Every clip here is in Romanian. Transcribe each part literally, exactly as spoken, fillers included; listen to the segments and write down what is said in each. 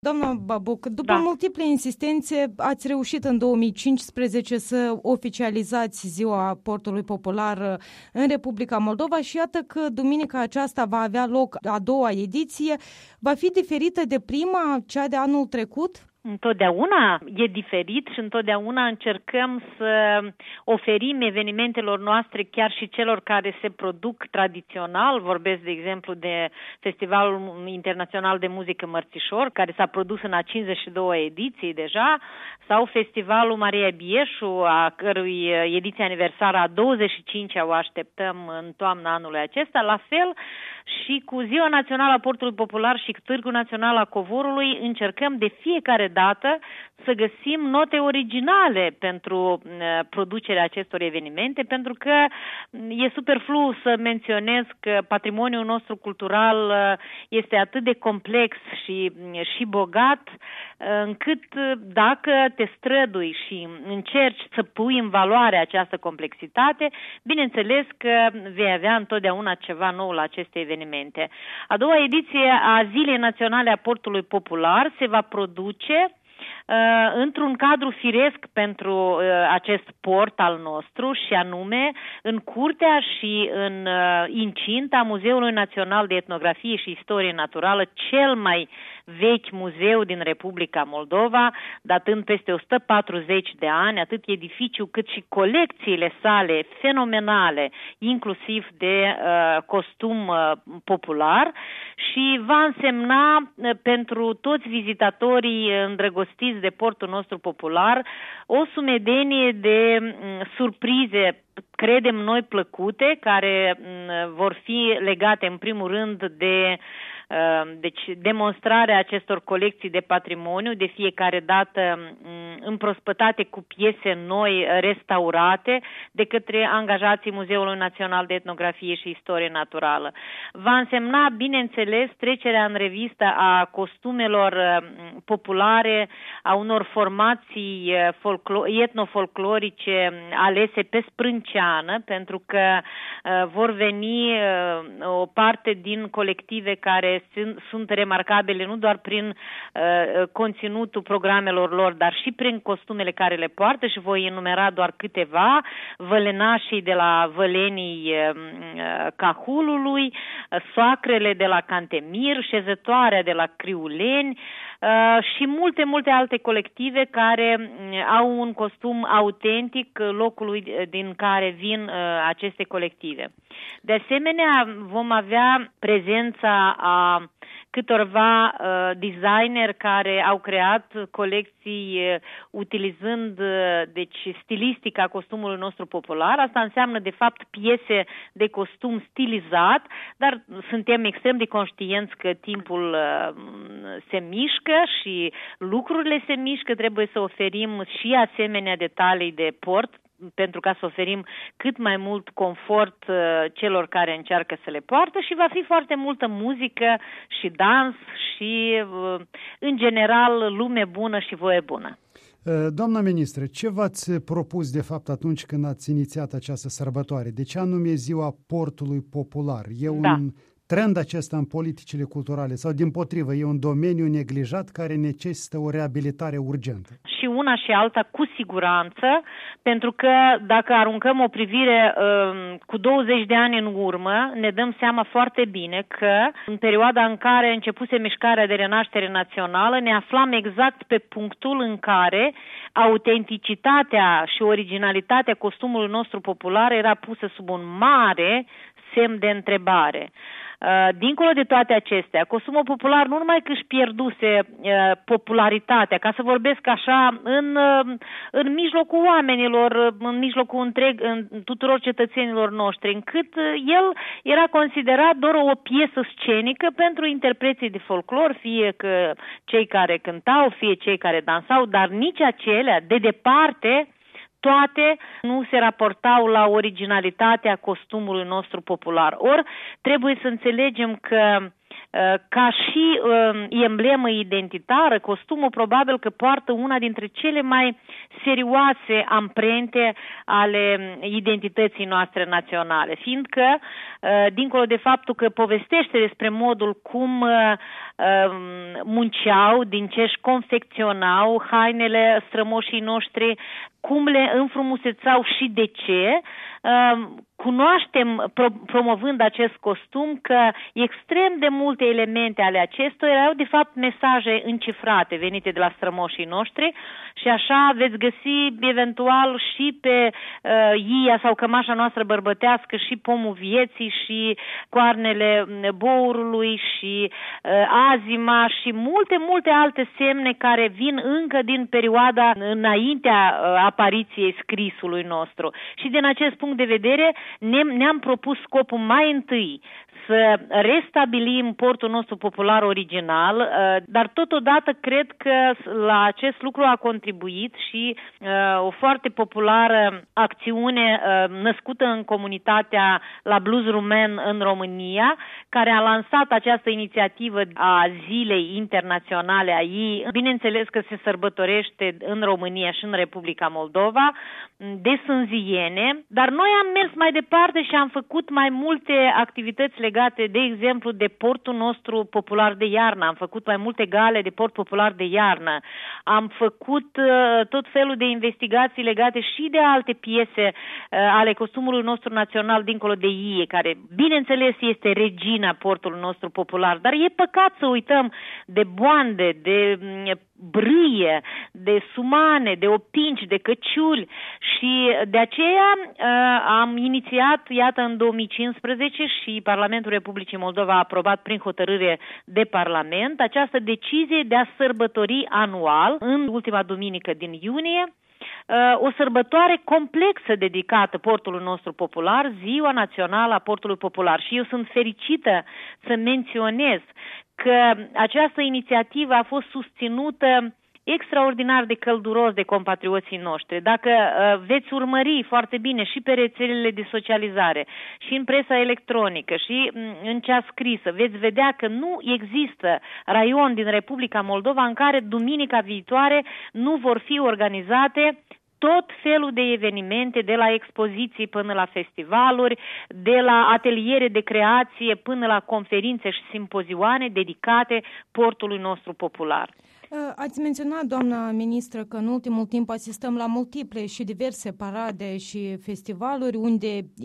Doamna Babuc, după Da. multiple insistențe, ați reușit în două mii cincisprezece să oficializați Ziua Portului Popular în Republica Moldova și iată că duminica aceasta va avea loc a doua ediție. Va fi diferită de prima, cea de anul trecut? Întotdeauna e diferit și întotdeauna încercăm să oferim evenimentelor noastre chiar și celor care se produc tradițional. Vorbesc, de exemplu, de Festivalul Internațional de Muzică Mărțișor, care s-a produs în a cincizeci și două ediții deja, sau Festivalul Maria Bieșu, a cărui ediție aniversară a douăzeci și cincea o așteptăm în toamna anului acesta. La fel și cu Ziua Națională a Portului Popular și Târgul Național al Covorului încercăm de fiecare dată să găsim note originale pentru uh, producerea acestor evenimente, pentru că e superflu să menționez că patrimoniul nostru cultural uh, este atât de complex și, și bogat, uh, încât uh, dacă te strădui și încerci să pui în valoare această complexitate, bineînțeles că vei avea întotdeauna ceva nou la aceste evenimente. A doua ediție a Zilei Naționale a Portului Popular se va produce Uh, într-un cadru firesc pentru uh, acest port al nostru și anume în curtea și în uh, incinta Muzeului Național de Etnografie și Istorie Naturală, cel mai vechi muzeu din Republica Moldova, datând peste o sută patruzeci de ani, atât edificiul cât și colecțiile sale fenomenale, inclusiv de uh, costum uh, popular, și va însemna uh, pentru toți vizitatorii îndrăgostiți de portul nostru popular o sumedenie de uh, surprize, credem noi, plăcute, care uh, vor fi legate în primul rând de Deci demonstrarea acestor colecții de patrimoniu, de fiecare dată împrospătate cu piese noi, restaurate de către angajații Muzeului Național de Etnografie și Istorie Naturală. Va însemna, bineînțeles, trecerea în revistă a costumelor populare, a unor formații etnofolclorice alese pe sprânceană, pentru că vor veni o parte din colective care sunt remarcabile nu doar prin uh, conținutul programelor lor, dar și prin costumele care le poartă, și voi enumera doar câteva: vălenașii de la Vălenii uh, Cahulului, soacrele de la Cantemir, șezătoarea de la Criuleni uh, și multe, multe alte colective care au un costum autentic locului din care vin uh, aceste colective. De asemenea, vom avea prezența a câtorva uh, designeri care au creat colecții uh, utilizând uh, deci stilistica costumului nostru popular. Asta înseamnă de fapt piese de costum stilizat, dar suntem extrem de conștienți că timpul uh, se mișcă și lucrurile se mișcă, trebuie să oferim și asemenea detalii de port, pentru ca să oferim cât mai mult confort uh, celor care încearcă să le poartă, și va fi foarte multă muzică și dans și, uh, în general, lume bună și voie bună. Doamna ministră, ce v-ați propus de fapt atunci când ați inițiat această sărbătoare? De ce anume Ziua Portului Popular? E un da. trend acesta în politicile culturale sau, dimpotrivă, e un domeniu neglijat care necesită o reabilitare urgentă? Și una și alta, cu siguranță, pentru că dacă aruncăm o privire uh, cu douăzeci de ani în urmă, ne dăm seama foarte bine că în perioada în care începuse mișcarea de renaștere națională, ne aflam exact pe punctul în care autenticitatea și originalitatea costumului nostru popular era pusă sub un mare semn de întrebare. Dincolo de toate acestea, costumul popular nu numai că își pierduse uh, popularitatea, ca să vorbesc așa, în, uh, în mijlocul oamenilor, în mijlocul întreg, în tuturor cetățenilor noștri, încât uh, el era considerat doar o piesă scenică pentru interpreții de folclor, fie că cei care cântau, fie cei care dansau, dar nici acelea, de departe, toate nu se raportau la originalitatea costumului nostru popular. Ori trebuie să înțelegem că ca și emblemă identitară, costumul probabil că poartă una dintre cele mai serioase amprente ale identității noastre naționale, fiindcă, dincolo de faptul că povestește despre modul cum munceau, din ce își confecționau hainele strămoșii noștri, cum le înfrumusețau și de ce, cunoaștem, pro, promovând acest costum, că extrem de multe elemente ale acestuia erau de fapt mesaje încifrate venite de la strămoșii noștri și așa veți găsi eventual și pe uh, ia sau cămașa noastră bărbătească și pomul vieții și coarnele bourului și uh, azima și multe, multe alte semne care vin încă din perioada înaintea uh, apariției scrisului nostru. Și din acest punct de vedere ne, ne-am propus scopul mai întâi să restabilim portul nostru popular original, dar totodată cred că la acest lucru a contribuit și o foarte populară acțiune născută în comunitatea la Blues Rumen în România, care a lansat această inițiativă a Zilei Internaționale a ei. Bineînțeles că se sărbătorește în România și în Republica Moldova de sânziene, dar noi am mers mai departe și am făcut mai multe activități legate, de exemplu, de portul nostru popular de iarnă. Am făcut mai multe gale de port popular de iarnă. Am făcut uh, tot felul de investigații legate și de alte piese uh, ale costumului nostru național dincolo de ie, care, bineînțeles, este regina portului nostru popular, dar e păcat să uităm de boande, de brâie, de sumane, de opinci, de căciuli și de aceea uh, am inițiat, iată, în două mii cincisprezece și Parlamentul Republicii Moldova a aprobat prin hotărâre de Parlament această decizie de a sărbători anual, în ultima duminică din iunie, uh, o sărbătoare complexă dedicată portului nostru popular, Ziua Națională a Portului Popular. Și eu sunt fericită să menționez că această inițiativă a fost susținută extraordinar de călduros de compatrioții noștri. Dacă uh, veți urmări foarte bine și pe rețelele de socializare, și în presa electronică, și m- în cea scrisă, veți vedea că nu există raion din Republica Moldova în care duminica viitoare nu vor fi organizate tot felul de evenimente, de la expoziții până la festivaluri, de la ateliere de creație până la conferințe și simpozioane dedicate portului nostru popular. Ați menționat, doamna ministră, că în ultimul timp asistăm la multiple și diverse parade și festivaluri unde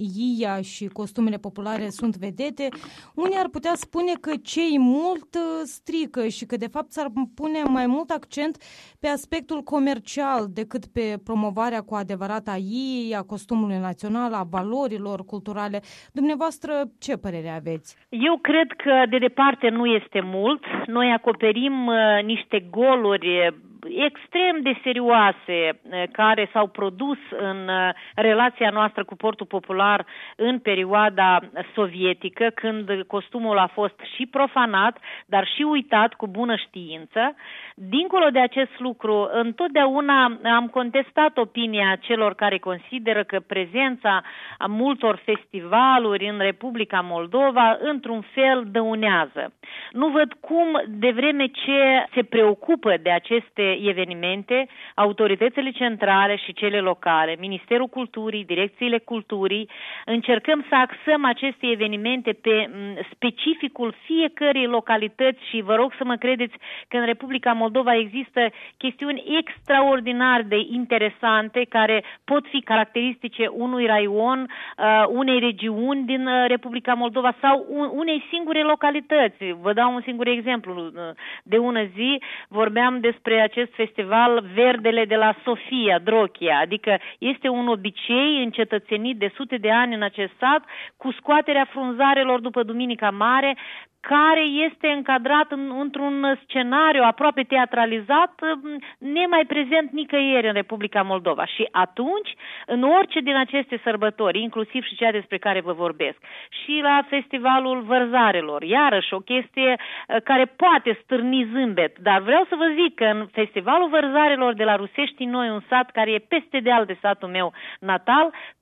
ia și costumele populare sunt vedete. Unii ar putea spune că cei mult strică și că de fapt s-ar pune mai mult accent pe aspectul comercial decât pe promovarea cu adevărat a ei, a costumului național, a valorilor culturale. Dumneavoastră, ce părere aveți? Eu cred că de departe nu este mult. Noi acoperim uh, niște goluri extrem de serioase care s-au produs în relația noastră cu portul popular în perioada sovietică, când costumul a fost și profanat, dar și uitat cu bună știință. Dincolo de acest lucru, întotdeauna am contestat opinia celor care consideră că prezența a multor festivaluri în Republica Moldova într-un fel dăunează. Nu văd cum, de vreme ce se preocupă de aceste evenimente, autoritățile centrale și cele locale, Ministerul Culturii, Direcțiile Culturii, încercăm să axăm aceste evenimente pe specificul fiecărei localități și vă rog să mă credeți că în Republica Moldova există chestiuni extraordinar de interesante care pot fi caracteristice unui raion, unei regiuni din Republica Moldova sau unei singure localități. Vă dau un singur exemplu. De ună zi vorbeam despre acest festival Verdele de la Sofia, Drochia, adică este un obicei încetățenit de sute de ani în acest sat cu scoaterea frunzarelor după Duminica Mare, care este încadrat în, într-un scenariu aproape teatralizat, nemai prezent nicăieri în Republica Moldova. Și atunci, în orice din aceste sărbători, inclusiv și cea despre care vă vorbesc, și la Festivalul Vărzarelor, iarăși o chestie care poate stârni zâmbet, dar vreau să vă zic că în Festivalul Vărzarelor de la Rusești Noi, un sat care e peste deal de satul meu natal,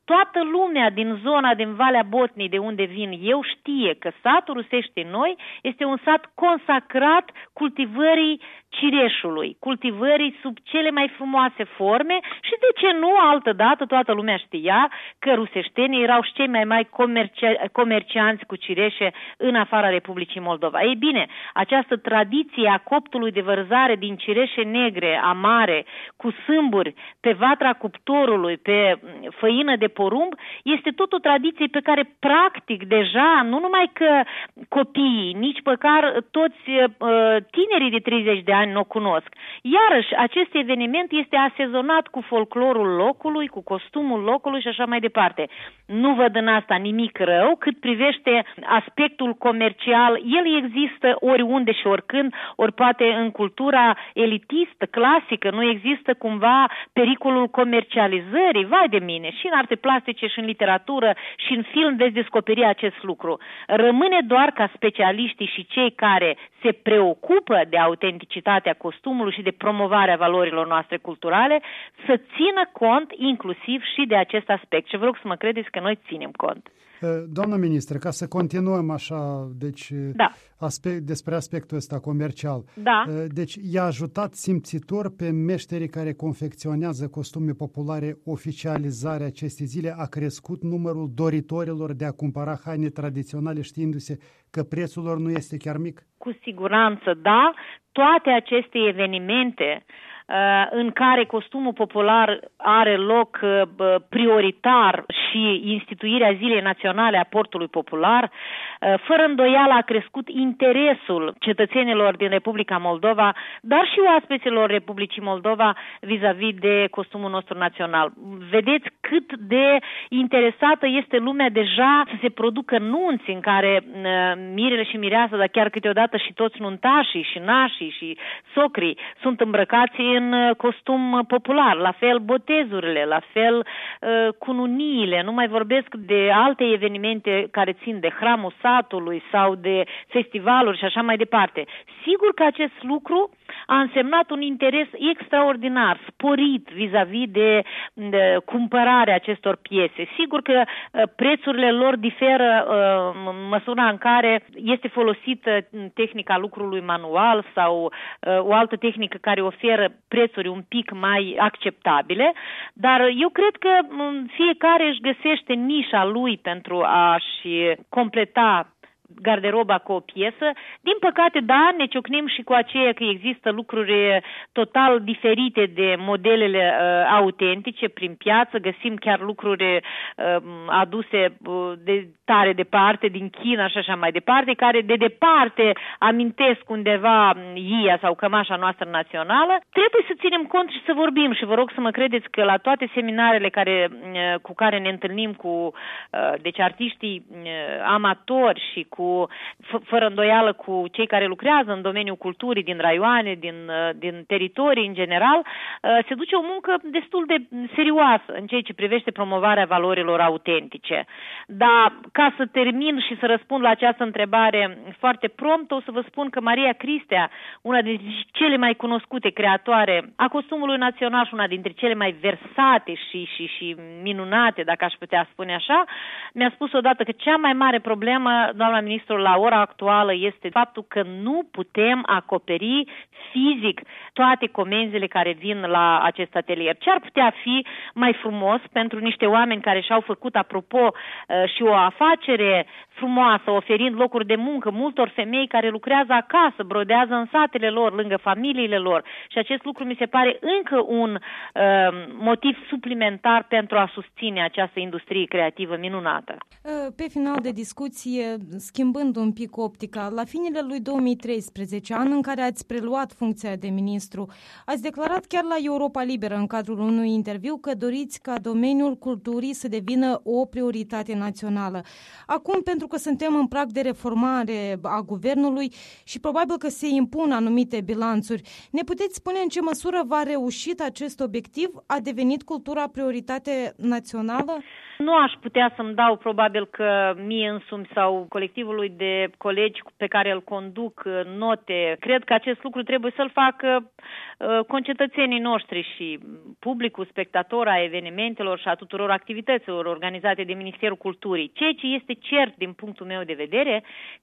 Toată lumea din zona, din Valea Botnei, de unde vin eu, știe că satul Rusești Noi este un sat consacrat cultivării cireșului, cultivării sub cele mai frumoase forme și de ce nu, altădată toată lumea știa că ruseștenii erau și cei mai mari comerci- comercianți cu cireșe în afara Republicii Moldova. Ei bine, această tradiție a coptului de vărzare din cireșe negre, amare, cu sâmburi, pe vatra cuptorului, pe făină de porumb, este tot o tradiție pe care practic deja, nu numai că copiii, nici măcar toți uh, tinerii de treizeci de ani nu o cunosc. Iarăși, acest eveniment este asezonat cu folclorul locului, cu costumul locului și așa mai departe. Nu văd în asta nimic rău, cât privește aspectul comercial. El există oriunde și oricând, ori poate în cultura elitistă, clasică, nu există cumva pericolul comercializării, vai de mine, și în arte plastice, și în literatură, și în film veți descoperi acest lucru. Rămâne doar ca specialiștii și cei care se preocupă de autenticitatea costumului și de promovarea valorilor noastre culturale să țină cont inclusiv și de acest aspect. Și vă rog să mă credeți că noi ținem cont. Doamna ministră, ca să continuăm așa, deci da. aspect, despre aspectul ăsta comercial. Da. Deci i-a ajutat simțitor pe meșterii care confecționează costume populare oficializarea acestei zile, a crescut numărul doritorilor de a cumpăra haine tradiționale știindu-se că prețul lor nu este chiar mic? Cu siguranță, da. Toate aceste evenimente în care costumul popular are loc prioritar și instituirea Zilei Naționale a Portului Popular, fără îndoială a crescut interesul cetățenilor din Republica Moldova, dar și oaspeților Republicii Moldova vis-a-vis de costumul nostru național. Vedeți cât de interesată este lumea deja să se producă nunți în care mirele și mireasa, dar chiar câteodată și toți nuntașii și nașii și socrii sunt îmbrăcați în costum popular, la fel botezurile, la fel uh, cununiile, nu mai vorbesc de alte evenimente care țin de hramul satului sau de festivaluri și așa mai departe. Sigur că acest lucru a însemnat un interes extraordinar, sporit vis-a-vis de, de cumpărarea acestor piese. Sigur că uh, prețurile lor diferă uh, în măsura în care este folosită tehnica lucrului manual sau uh, o altă tehnică care oferă prețuri un pic mai acceptabile, dar eu cred că fiecare își găsește nișa lui pentru a-și completa garderoba cu o piesă. Din păcate, da, ne ciocnim și cu aceea că există lucruri total diferite de modelele uh, autentice prin piață, găsim chiar lucruri uh, aduse uh, de tare departe, din China și așa mai departe, care de departe amintesc undeva ia sau cămașa noastră națională. Trebuie să ținem cont și să vorbim și vă rog să mă credeți că la toate seminarele care, uh, cu care ne întâlnim cu uh, deci artiștii uh, amatori și cu, fără îndoială cu cei care lucrează în domeniul culturii din raioane, din, din teritorii în general, se duce o muncă destul de serioasă în ceea ce privește promovarea valorilor autentice. Dar ca să termin și să răspund la această întrebare foarte prompt, o să vă spun că Maria Cristea, una dintre cele mai cunoscute creatoare a costumului național și una dintre cele mai versate și, și, și minunate, dacă aș putea spune așa, mi-a spus odată că cea mai mare problemă, doamna ministru, la ora actuală este faptul că nu putem acoperi fizic toate comenzile care vin la acest atelier. Ce ar putea fi mai frumos pentru niște oameni care și-au făcut, apropo, și o afacere frumoasă, oferind locuri de muncă multor femei care lucrează acasă, brodează în satele lor, lângă familiile lor. Și acest lucru mi se pare încă un uh, motiv suplimentar pentru a susține această industrie creativă minunată. Pe final de discuție, schimbând un pic optica, la finele lui două mii treisprezece, an în care ați preluat funcția de ministru, ați declarat chiar la Europa Liberă, în cadrul unui interviu, că doriți ca domeniul culturii să devină o prioritate națională. Acum, pentru că suntem în prag de reformare a guvernului și probabil că se impun anumite bilanțuri, ne puteți spune în ce măsură v-a reușit acest obiectiv? A devenit cultura prioritate națională? Nu aș putea să-mi dau, probabil că mie însumi sau colectivul colectivului de colegi pe care îl conduc note. Cred că acest lucru trebuie să-l facă concetățenii noștri și publicul spectator a evenimentelor și a tuturor activităților organizate de Ministerul Culturii. Ceea ce este cert din punctul meu de vedere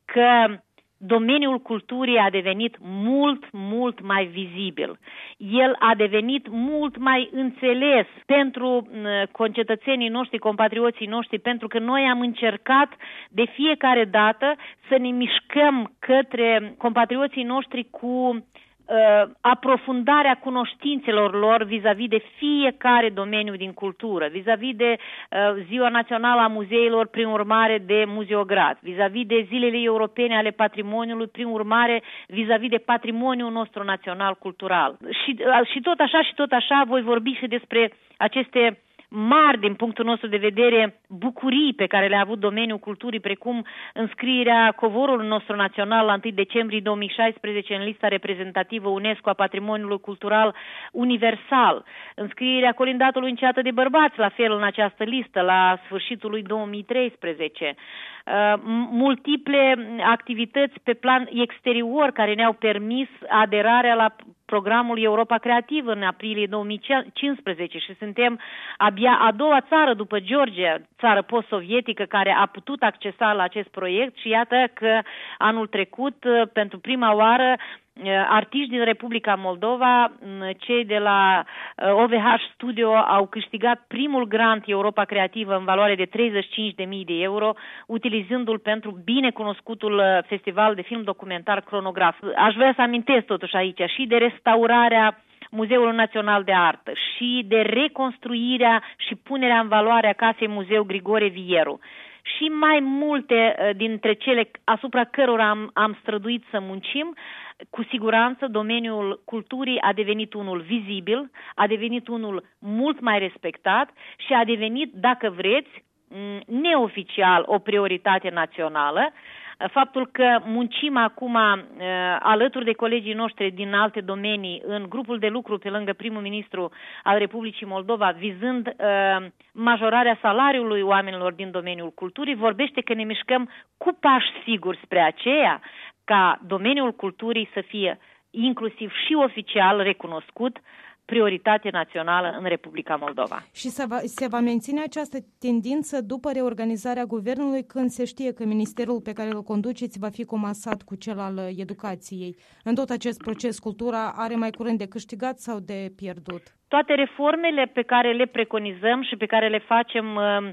că domeniul culturii a devenit mult, mult mai vizibil. El a devenit mult mai înțeles pentru concetățenii noștri, compatrioții noștri, pentru că noi am încercat de fiecare dată să ne mișcăm către compatrioții noștri cu Uh, aprofundarea cunoștințelor lor vis-a-vis de fiecare domeniu din cultură, vis-a-vis de uh, Ziua Națională a Muzeilor, prin urmare de muzeograd, vis-a-vis de Zilele Europene ale Patrimoniului, prin urmare vis-a-vis de patrimoniul nostru național cultural. Și, uh, și tot așa și tot așa voi vorbi și despre aceste mari, din punctul nostru de vedere, bucurii pe care le-a avut domeniul culturii, precum înscrierea covorului nostru național la întâi decembrie două mii șaisprezece în lista reprezentativă UNESCO a Patrimoniului Cultural Universal, înscrierea colindatului în ceată de bărbați, la fel în această listă, la sfârșitul lui două mii treisprezece, uh, multiple activități pe plan exterior care ne-au permis aderarea la programul Europa Creativă în aprilie două mii cincisprezece și suntem abia a doua țară după Georgia, țară post-sovietică, care a putut accesa la acest proiect și iată că anul trecut, pentru prima oară, artiști din Republica Moldova, cei de la O V H Studio, au câștigat primul grant Europa Creativă în valoare de treizeci și cinci de mii de euro, utilizându-l pentru binecunoscutul festival de film documentar Cronograf. Aș vrea să amintesc totuși aici și de restaurarea Muzeului Național de Artă și de reconstruirea și punerea în valoare a Casei Muzeu Grigore Vieru. Și mai multe dintre cele asupra cărora am, am străduit să muncim, cu siguranță domeniul culturii a devenit unul vizibil, a devenit unul mult mai respectat și a devenit, dacă vreți, neoficial o prioritate națională. Faptul că muncim acum uh, alături de colegii noștri din alte domenii în grupul de lucru pe lângă primul ministru al Republicii Moldova, vizând uh, majorarea salariului oamenilor din domeniul culturii, vorbește că ne mișcăm cu pași siguri spre aceea ca domeniul culturii să fie inclusiv și oficial recunoscut prioritate națională în Republica Moldova. Și se va, se va menține această tendință după reorganizarea guvernului, când se știe că ministerul pe care îl conduceți va fi comasat cu cel al educației? În tot acest proces, cultura are mai curând de câștigat sau de pierdut? Toate reformele pe care le preconizăm și pe care le facem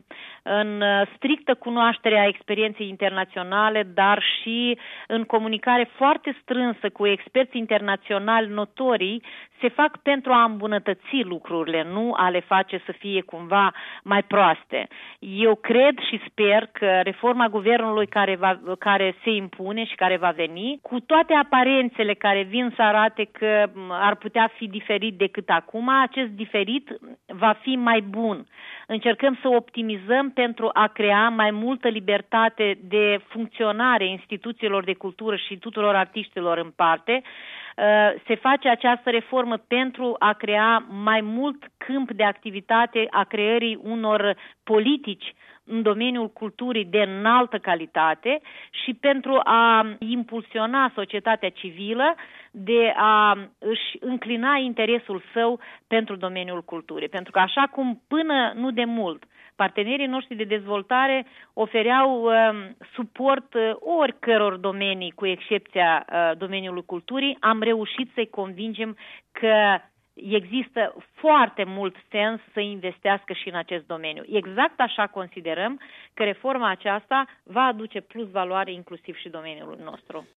în strictă cunoaștere a experienței internaționale, dar și în comunicare foarte strânsă cu experți internaționali notorii, se fac pentru a îmbunătăți lucrurile, nu a le face să fie cumva mai proaste. Eu cred și sper că reforma guvernului care, va, care se impune și care va veni, cu toate aparențele care vin să arate că ar putea fi diferit decât acum, acest diferit va fi mai bun. Încercăm să optimizăm pentru a crea mai multă libertate de funcționare instituțiilor de cultură și tuturor artiștilor în parte. Se face această reformă pentru a crea mai mult câmp de activitate a creării unor politici în domeniul culturii de înaltă calitate și pentru a impulsiona societatea civilă de a își înclina interesul său pentru domeniul culturii. Pentru că așa cum până nu de mult partenerii noștri de dezvoltare ofereau uh, suport uh, oricăror domenii, cu excepția uh, domeniului culturii, am reușit să-i convingem că există foarte mult sens să investească și în acest domeniu. Exact așa considerăm că reforma aceasta va aduce plus valoare inclusiv și domeniului nostru.